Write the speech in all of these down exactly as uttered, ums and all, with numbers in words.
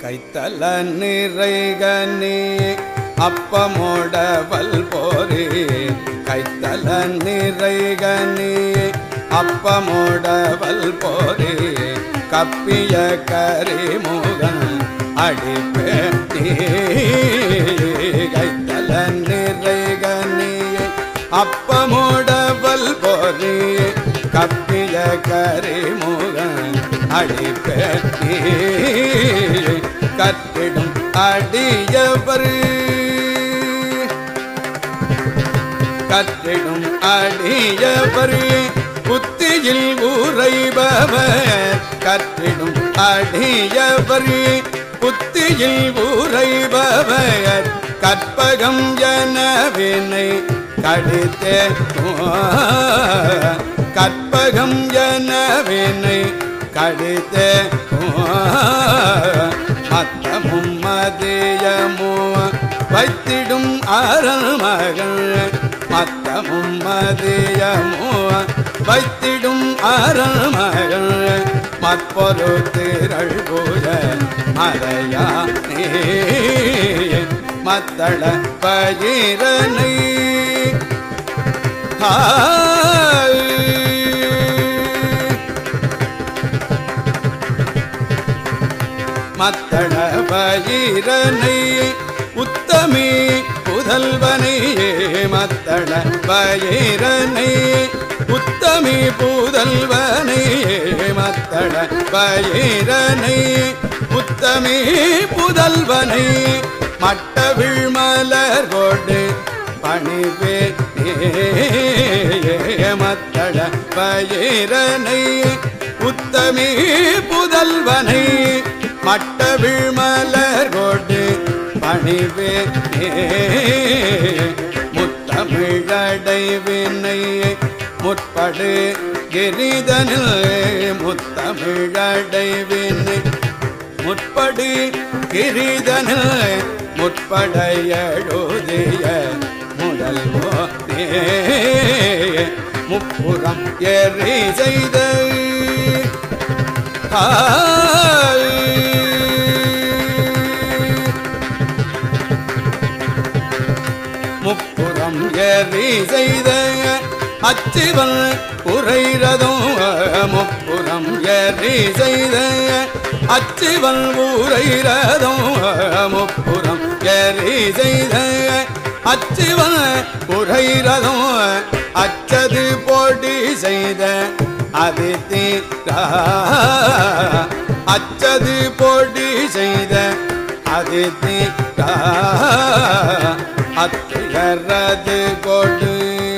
கைத்தல நிறைகனே அப்பமோடவல் போரே கைத்தல நிறைகனே அப்பமோடவல் போரே கப்பிய கரிமுகன் அடிப்பேட்டி கைத்தல நிறைகனே அப்பமோடவல் போரே கப்பிய கரிமுகன் அடிப்பேட்டி கற்றிடும் அடியவர் கற்றிடும் அடியவர் புத்தியில் உரைபவர் கற்றிடும் அடியவர் புத்தியில் உரைபவர் கற்பகம் எனவினை கடித்தே கற்பகம் எனவினை கடித்தே மத்தமும் மதியமோ வைத்திடும் அருள்மகள் மத்தமும் மதியமோ வைத்திடும் அருள்மகள் மற்பொரு திரள் பூஜ மறையா மத்தள பயிரனை மத்தள பயிரனை உத்தமி புதல்வனையே மத்தள பயிரனை உத்தமி புதல்வனையே மத்தள பயிரனை உத்தமி புதல்வனை மட்டவிழ் மலர் கொண்டு பணிவே மத்தள பயிரனை உத்தமி புதல்வனை மட்டவிழ் மலர் கொண்டு பணிவே முத்தமிழடைவினை முற்படு கிரிதனில் முத்தமிழடைவினை முற்படு கிரிதனில் முற்பட எழுதிய முதல்வோ முப்புறம் எரி செய்த முப்புறம் எரி செய்த அச்சிவன் உரைரதும் முப்புறம் எரி செய்த அச்சிவன் உரைரதும் முப்புறம் எரி செய்த அச்சிவன் உரைரதும் அச்சது போட்டி செய்த அதித்தி அச்சது போட்டி செய்த அதித்தி அத்துயரது கொடு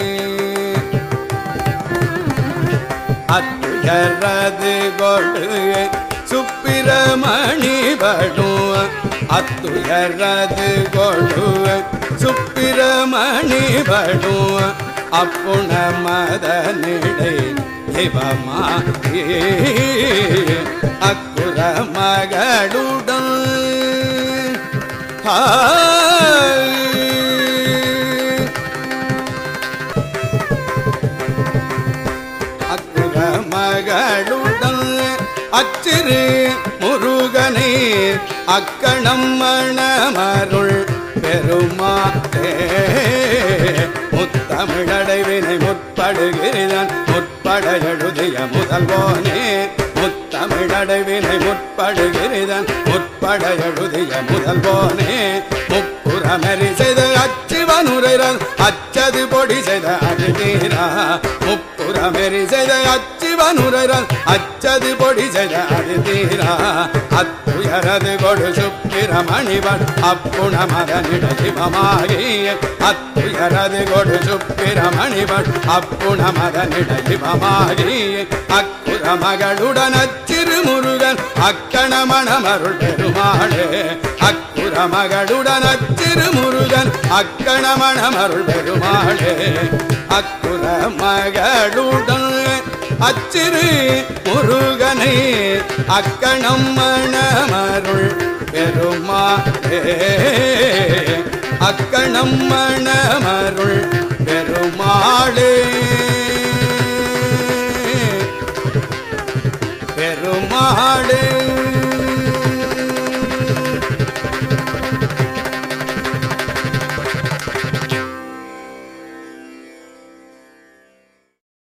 அத்துயரது கொடு சுப்பிரமணி படும் அத்துயரது கொடு சுப்பிரமணி படும் அப்புண மதனிடை இவமா அக்குற மகளுடன் அக்குற மகளுடன் அச்சிறு முருகனை அக்கணம் மணமருள் பெருமாளே முத்தமிழடைவினை முற்படுகிறான் முற்பட எழுதிய முதல்வோனே முத்தமிழடைவினை முற்படுகிறான் முற்பட எழுதிய முதல்வோனே முப்புறமெறி செய்த அச்சிவனுரைறான் அச்சது பொடி செய்த அடிதீரா முப்புறமெறி செய்த அச்சிவனுரைறான் அச்சது பொடி செய்த அடிதீரா அத்துயரது கொடு சுப்பிரமணிவன் அப்புண மதனிட சிவமாகி அத்துயரது கொடு சுப்பிரமணிவன் அப்புண மதனிட சிவமாகி அக்குற மகளுடன் அச்சிறு முருகன் அக்கணமணமருள் பெருமாளே அக்குற மகளுடன் அச்சிறு முருகன் அக்கணமணமருள் பெருமாளே அக்குற மகளுடன் அச்சிறு முருகனை அக்கணம் மணமருள் பெருமாளே அக்கணம் மணமருள் பெருமாளே பெருமாளே